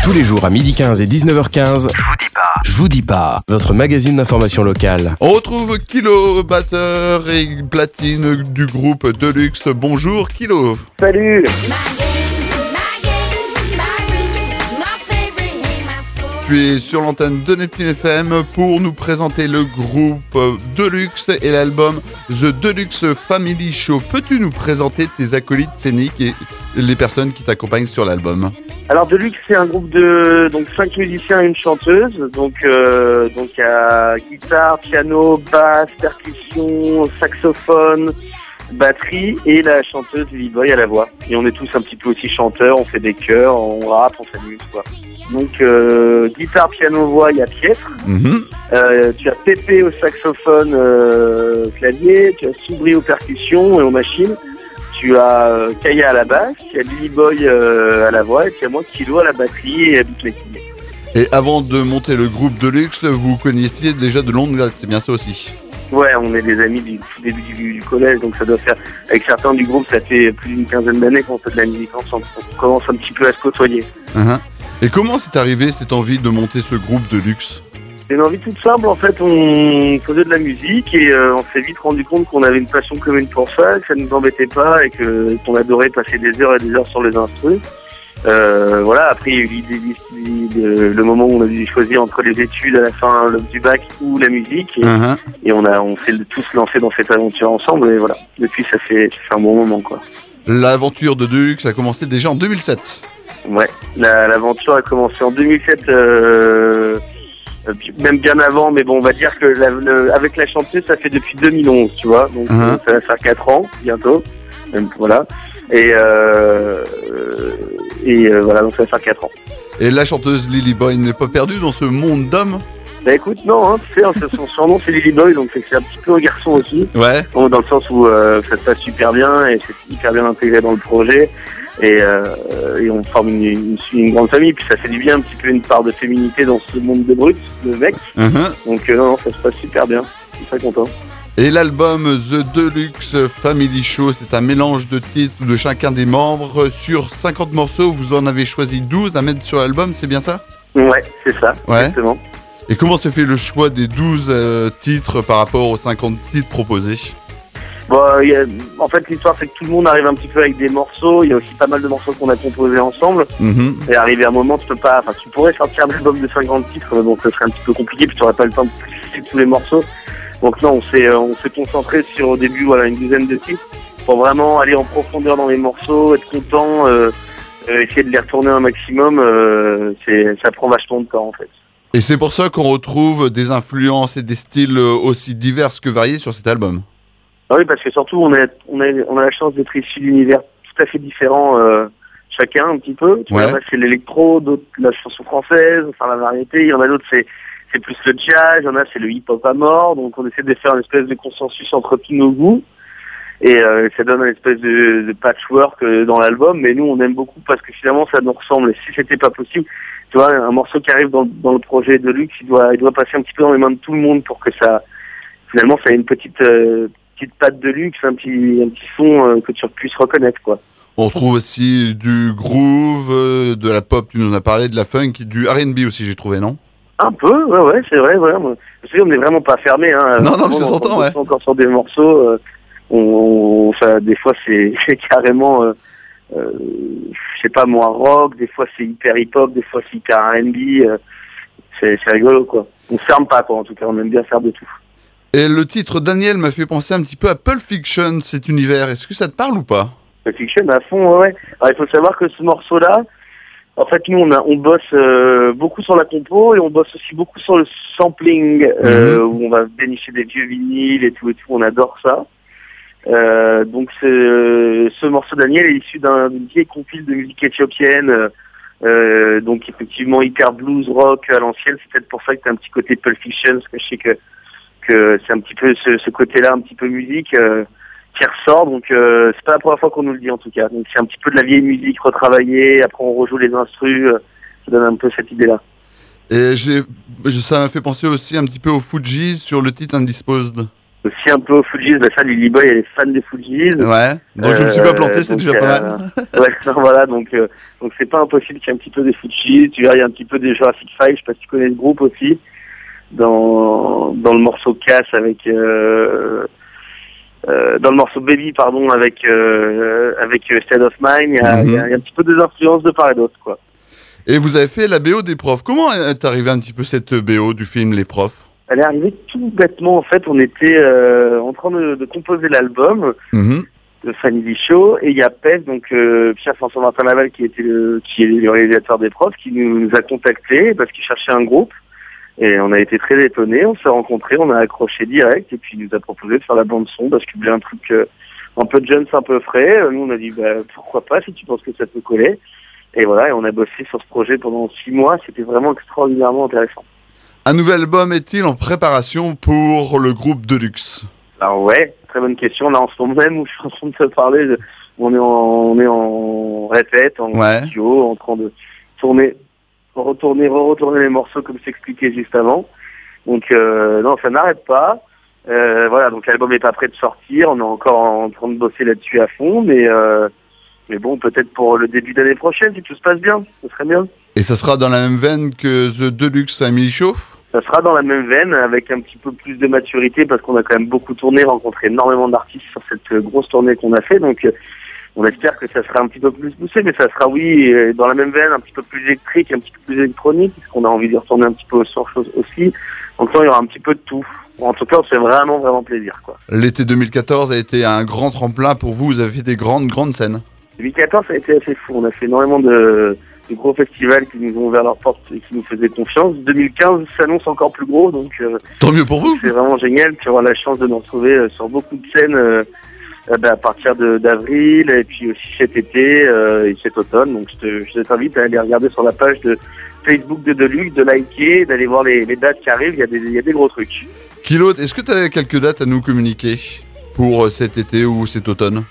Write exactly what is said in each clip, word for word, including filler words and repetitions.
Tous les jours à midi quinze et dix-neuf heures quinze. Je vous dis pas. Je vous dis pas. Votre magazine d'information locale. On retrouve Kilo, batteur et platine du groupe Deluxe. Bonjour Kilo. Salut. Tu es sur l'antenne de Neptune F M pour nous présenter le groupe Deluxe et l'album The Deluxe Family Show. Peux-tu nous présenter tes acolytes scéniques et les personnes qui t'accompagnent sur l'album ? Alors Deluxe, c'est un groupe de donc cinq musiciens et une chanteuse. Donc euh, donc il y a guitare, piano, basse, percussion, saxophone, batterie et la chanteuse Lily Boy à la voix. Et on est tous un petit peu aussi chanteurs, on fait des chœurs, on rappe, on s'amuse quoi. Donc euh, guitare, piano, voix, il y a Piètre. Mm-hmm. Euh, tu as Pépé au saxophone, euh, clavier, tu as Soubry aux percussions et aux machines. Tu as euh, Kaya à la basse, tu as Lily Boy euh, à la voix et tu as moi Kilo à la batterie et à beatmaking. Et avant de monter le groupe Deluxe, vous connaissiez déjà de longue date, c'est bien ça aussi ? Ouais, on est des amis du tout début du, du collège, donc ça doit faire, avec certains du groupe, ça fait plus d'une quinzaine d'années qu'on fait de la musique ensemble, on commence un petit peu à se côtoyer. Uh-huh. Et comment c'est arrivé cette envie de monter ce groupe Deluxe ? C'est une envie toute simple, en fait, on faisait de la musique et euh, on s'est vite rendu compte qu'on avait une passion commune pour ça, que ça nous embêtait pas et que qu'on adorait passer des heures et des heures sur les instruments. Euh, voilà, après il y a eu l'idée, l'idée, le moment où on a dû choisir entre les études à la fin du bac ou la musique et, uh-huh. et on a on s'est tous lancés dans cette aventure ensemble et voilà, depuis ça fait, ça fait un bon moment quoi. L'aventure de Deluxe a commencé déjà en deux mille sept. Ouais, la, l'aventure a commencé en deux mille sept, euh, même bien avant, mais bon on va dire que la, le, avec la chanteuse ça fait depuis deux mille onze, tu vois, donc uh-huh. ça va faire quatre ans bientôt, même, voilà, et euh, Et euh, voilà, donc ça va faire quatre ans. Et la chanteuse Lily Boy n'est pas perdue dans ce monde d'hommes ? Bah écoute, non, hein, tu sais, hein, son surnom c'est Lily Boy, donc c'est un petit peu un garçon aussi. Ouais. Bon, dans le sens où euh, ça se passe super bien et c'est hyper bien intégré dans le projet. Et, euh, et on forme une, une, une grande famille, puis ça fait du bien un petit peu une part de féminité dans ce monde de brut, de mecs. Uh-huh. Donc euh, non, non, ça se passe super bien, je suis très content. Et l'album The Deluxe Family Show, c'est un mélange de titres de chacun des membres. Sur cinquante morceaux, vous en avez choisi douze à mettre sur l'album, c'est bien ça ? Ouais, c'est ça, ouais. Exactement. Et comment s'est fait le choix des douze euh, titres par rapport aux cinquante titres proposés ? Bon, y a, en fait, l'histoire, c'est que tout le monde arrive un petit peu avec des morceaux. Il y a aussi pas mal de morceaux qu'on a composés ensemble. Mm-hmm. Et arrivé à un moment, tu peux pas, enfin, tu pourrais sortir un album de cinquante titres, mais bon, ça serait un petit peu compliqué, puis tu n'aurais pas le temps de pousser tous les morceaux. Donc non, on s'est, on s'est concentré sur au début, voilà, une douzaine de titres pour vraiment aller en profondeur dans les morceaux, être content, euh, euh, essayer de les retourner un maximum. Euh, c'est, ça prend vachement de temps en fait. Et c'est pour ça qu'on retrouve des influences et des styles aussi divers que variés sur cet album. Ah oui, parce que surtout on a, on a, on a la chance d'être issus d'univers tout à fait différents, euh, chacun un petit peu. Tu ouais. vois, c'est l'électro, d'autres la chanson française, enfin la variété. Il y en a d'autres, c'est c'est plus le jazz, il y en a c'est le hip-hop à mort, donc on essaie de faire une espèce de consensus entre tous nos goûts, et euh, ça donne une espèce de, de patchwork euh, dans l'album, mais nous on aime beaucoup parce que finalement ça nous ressemble, et si c'était pas possible, tu vois, un morceau qui arrive dans, dans le projet de Deluxe, il doit, il doit passer un petit peu dans les mains de tout le monde pour que ça, finalement ça ait une petite, euh, petite patte de luxe, un petit, un petit son euh, que tu puisses reconnaître, quoi. On retrouve aussi du groove, euh, de la pop, tu nous en as parlé, de la funk, du R and B aussi j'ai trouvé, non ? Un peu, ouais, ouais, c'est vrai, ouais. Moi, je sais, on n'est vraiment pas fermé, hein. Non, non, mais ça s'entend, ouais. Encore sur des morceaux, euh, on, on, ça, des fois c'est, c'est carrément, euh, euh, je sais pas moi, rock, des fois c'est hyper hip-hop, des fois c'est hyper R and B, euh, c'est, c'est rigolo, quoi. On se ferme pas, quoi, en tout cas, on aime bien faire de tout. Et le titre Daniel m'a fait penser un petit peu à Pulp Fiction, cet univers. Est-ce que ça te parle ou pas ? Pulp Fiction, à fond, ouais. Alors, il faut savoir que ce morceau-là, en fait, nous, on, a, on bosse euh, beaucoup sur la compo et on bosse aussi beaucoup sur le sampling, euh, mmh. où on va dénicher des vieux vinyles et tout et tout. On adore ça. Euh, donc, c'est, euh, ce morceau Daniel est issu d'un, d'une vieille compile de musique éthiopienne, euh, donc effectivement hyper blues rock à l'ancienne. C'est peut-être pour ça que t'as un petit côté Pulp Fiction, parce que je sais que, que c'est un petit peu ce, ce côté-là, un petit peu musique. Euh, qui ressort, donc euh, c'est pas la première fois qu'on nous le dit en tout cas. Donc c'est un petit peu de la vieille musique retravaillée, après on rejoue les instrus, euh, ça donne un peu cette idée-là. Et j'ai, ça m'a fait penser aussi un petit peu au Fugees sur le titre Indisposed. aussi un peu aux Fujis. Bah ça, Lily Boy, elle est fan des Fujis. Ouais. Donc je me suis pas planté, c'est donc, déjà pas mal. Euh, ouais, non, voilà. Donc euh, donc c'est pas impossible qu'il y ait un petit peu des Fujis. Tu vois, il y a un petit peu des Jurassic Five. Je sais pas si tu connais le groupe aussi. Dans dans le morceau Cass avec euh, euh, dans le morceau Baby, pardon, avec euh, avec State of Mind, il y a, Mm-hmm. il y a, il y a un petit peu des influences de part et d'autre, quoi. Et vous avez fait la B O des profs. Comment est arrivée un petit peu cette B O du film Les Profs? Elle est arrivée tout bêtement. En fait, on était euh, en train de, de composer l'album Mmh. de Family Show, et il y a P E S, donc euh, Pierre-François Martin-Laval, qui était le, qui est le réalisateur des Profs, qui nous, nous a contactés parce qu'il cherchait un groupe. Et on a été très étonnés, on s'est rencontrés, on a accroché direct, et puis il nous a proposé de faire la bande son parce qu'il voulait un truc euh, un peu jeune, un peu frais. Nous on a dit bah, pourquoi pas si tu penses que ça peut coller. Et voilà, et on a bossé sur ce projet pendant six mois, c'était vraiment extraordinairement intéressant. Un nouvel album est-il en préparation pour le groupe Deluxe? Alors ouais, très bonne question. Là en ce moment même où je suis en train de te parler, de, on est en on est en répète, en Ouais. studio, en train de tourner, retourner, retourner les morceaux comme s'expliquait juste avant. Donc euh, non, ça n'arrête pas. Euh, voilà, donc l'album n'est pas prêt de sortir, on est encore en train de bosser là-dessus à fond, mais euh, mais bon, peut-être pour le début d'année prochaine, si tout se passe bien, ce serait bien. Et ça sera dans la même veine que The Deluxe Family Show? Ça sera dans la même veine, avec un petit peu plus de maturité, parce qu'on a quand même beaucoup tourné, rencontré énormément d'artistes sur cette grosse tournée qu'on a fait, donc euh, on espère que ça sera un petit peu plus poussé, mais ça sera, oui, euh, dans la même veine, un petit peu plus électrique, un petit peu plus électronique, puisqu'on a envie de retourner un petit peu aux sources aussi. Donc là, il y aura un petit peu de tout. En tout cas, on se fait vraiment, vraiment plaisir, quoi. L'été deux mille quatorze a été un grand tremplin pour vous, vous avez fait des grandes, grandes scènes. deux mille quatorze, ça a été assez fou. On a fait énormément de, de gros festivals qui nous ont ouvert leurs portes et qui nous faisaient confiance. deux mille quinze s'annonce encore plus gros, donc euh, Tant mieux pour vous. c'est vraiment génial. Tu auras la chance de nous retrouver euh, sur beaucoup de scènes euh, euh, bah, à partir de- d'avril, et puis aussi cet été euh, et cet automne. Donc je te- je t'invite à aller regarder sur la page de Facebook de Deluxe, de liker, d'aller voir les, les dates qui arrivent. Il y a des, il y a des gros trucs. Kilo, est-ce que tu as quelques dates à nous communiquer pour euh, cet été ou cet automne?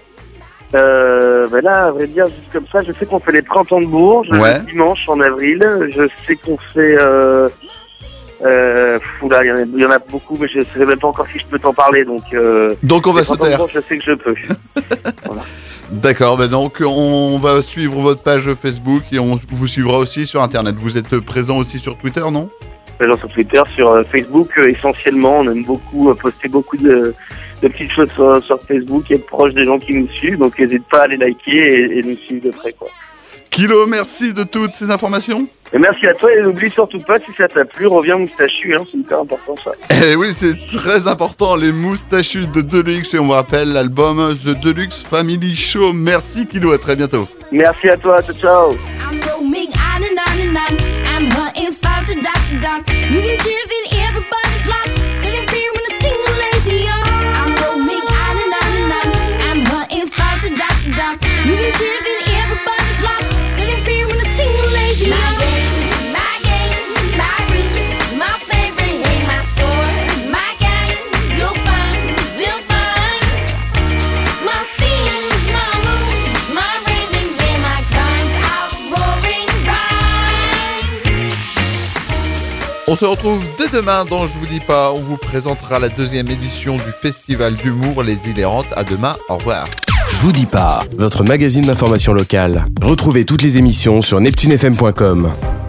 Euh, ben là, à vrai dire, juste comme ça, je sais qu'on fait les printemps de Bourges, Ouais. le dimanche en avril. Je sais qu'on fait... Euh, euh, fou, là, il y en a- il y, en a beaucoup, mais je ne sais même pas encore si je peux t'en parler. Donc, euh, Donc on va les se printemps de taire. Bourges, je sais que je peux. D'accord, ben donc on va suivre votre page Facebook et on vous suivra aussi sur Internet. Vous êtes présent aussi sur Twitter, non? Présent sur Twitter, sur euh, Facebook, euh, essentiellement. On aime beaucoup euh, poster beaucoup de, de petites choses sur, sur Facebook et être proche des gens qui nous suivent. Donc, n'hésite pas à les liker et, et nous suivre de près, quoi. Kilo, merci de toutes ces informations. Et merci à toi, et n'oublie surtout pas, si ça t'a plu, reviens moustachu, hein, c'est hyper important ça. Eh oui, c'est très important, les moustachus de Deluxe. Et on vous rappelle l'album The Deluxe Family Show. Merci Kilo, à très bientôt. Merci à toi, ciao ciao. I'm roaming on and on and on. I'm hunting far to dot to dot. Moving cheers in everybody's life. Spinning fear when I sing the lazy on. I'm roaming on and on and on. I'm hunting far to dot to dot. Moving cheers in everybody's life. Spinning fear when I sing the lazy on. My game, my game, my route, my favorite way, my sport, my game. You'll find, we'll find. My scenes, my moves, my ravings and my crimes out roaring rhyme. On se retrouve dès demain dans Je vous dis pas. On vous présentera la deuxième édition du Festival d'humour Les Îles Errantes. À demain, au revoir. Je vous dis pas, votre magazine d'information locale. Retrouvez toutes les émissions sur neptune f m point com.